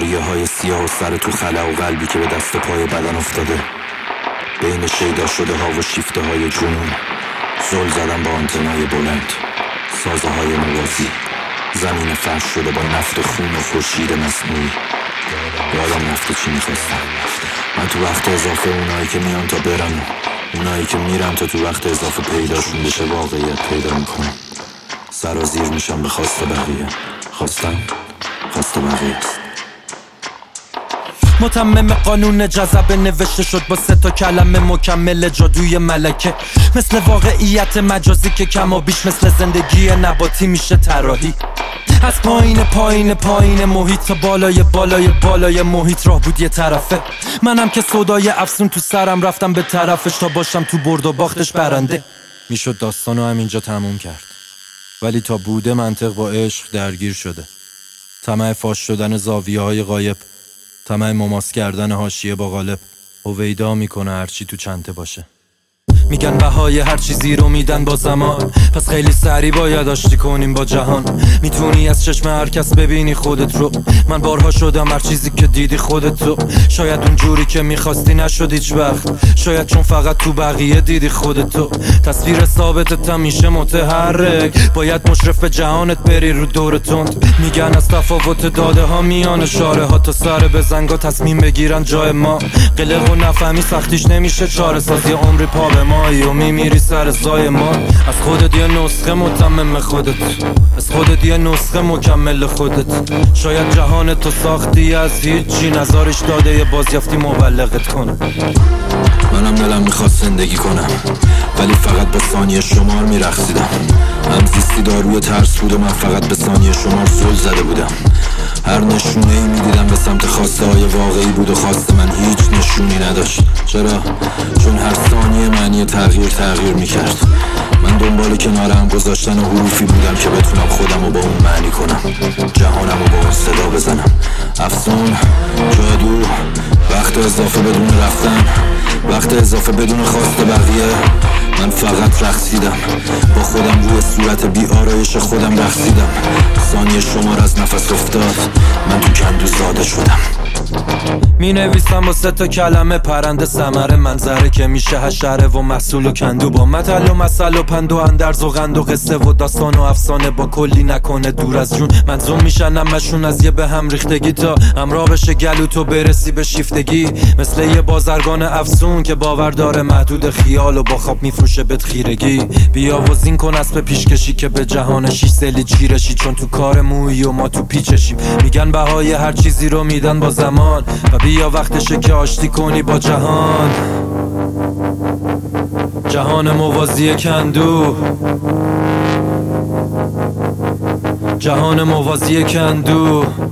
ریه های سیاه و سر تو خلا و قلبی که به دست و پای بدن افتاده، بین شیدا شده ها و شیفته های جنون زل زدن با آنتنای بلند، سازه های موازی، زمین فرش شده با نفت خون و خورشید مصنوعی. یادم رفته چی میخواستم. من تو وقت اضافه اونایی که میان تا برن و اونایی که میرن تا تو وقت اضافه پیداشون بشه واقعیت پیدا میکنم. سرازیر میشم به خواست بقیه. خواست بقیه است. متمم قانون جذب نوشته شد با 3 کلمه مکمل جادوی ملکه، مثل واقعیت مجازی که کم و بیش مثل زندگی نباتی میشه طراحی. از پایین محیط تا بالای محیط راه بود یه طرفه. منم که سودای افسون تو سرم رفتم به طرفش تا باشم تو برد و باختش برنده. میشد داستانو همینجا تموم کرد، ولی تا بوده منطق با عشق درگیر شده. طمع فاش شدن زاویه‌های غایب، طمع مماس کردن حاشیه با قالب. هویدا میکنه هرچی تو چنته باشه. میگن بهای هر چیزی رو میدن با زمان، پس خیلی سریع باید آشتی کنیم با جهان. میتونی از چشم هر کس ببینی خودت رو. من بارها شدم هر چیزی که دیدی خودت رو. شاید اون جوری که میخواستی نشد هیچ وقت، شاید چون فقط تو بقیه دیدی خودت رو. تصویر ثابتت همیشه متحرک، باید مشرف به جهانت بری رو دور تند. میگن از تفاوت داده ها میان شاره ها تا سر بزنگا تصمیم بگیرن جای ما. قلق و نفهمی سختیش نمیشه چاره سازی عمری پا به ما و میمیری سر زای ما. از خودت یه نسخه متمم خودت، از خودت یه نسخه مکمل خودت. شاید جهان تو ساختی از هیچی، نظارش داده یه بازیافتی مبلغت کنه. منم دلم میخواست زندگی کنم، ولی فقط به ثانیه شمار میرقصیدم. همزیستی داروی ترس بود و من فقط به ثانیه شمار زل زده بودم. هر نشونه ای میدیدم به سمت خواسته های واقعی بود و خواست من هیچ نشونی نداشت. چرا؟ چون هر ثانیه معنی تغییر میکرد. من دنبال کنارم گذاشتن و حروفی بودم که بتونم خودم رو با اون معنی کنم، جهانم رو با اون صدا بزنم. افسون، جادو، وقت اضافه بدون رفتن، وقت اضافه بدون خواست بقیه. من فقط رقصیدم، با خودم روی صورت بی آرایش خودم رقصیدم. ثانیه شمار از نفس افتاد، من تو کندو زاده شدم. می نویسم با 3 کلمه پرنده ثمره منظره که میشه حشره و محصول و کندو. با متل و مثل و پند و اندرز و غند و قصه و داستان و افسانه با کلی نکنه دور از جون. منظوم میشن همشون از یه به هم ریختگی تا همراه بشه گلو تو برسی به شیفتگی. مثل یه بازرگان افسون که باور داره محدود خیال و با خواب میفروشه بهت خیرگی. بیا و زین کن اسب پیشکشی که به جهان 6 سالی چیرشی، چون تو کار مویی و ما تو پیچشیم. میگن بهای هر چیزی رو میدن با زمان، و بیا وقتشه که آشتی کنی با جهان. جهان موازی کندو، جهان موازی کندو.